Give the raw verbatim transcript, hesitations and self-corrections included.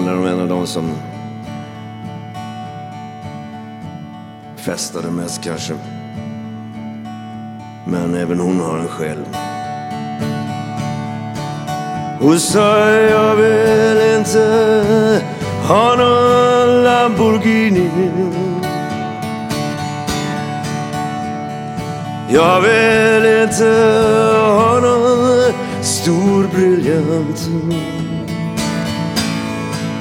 handlar om en av dem som festade mest kanske. Men även hon har en själ. Och sa jag vill inte ha någon Lamborghini. Jag vill inte ha någon stor briljant.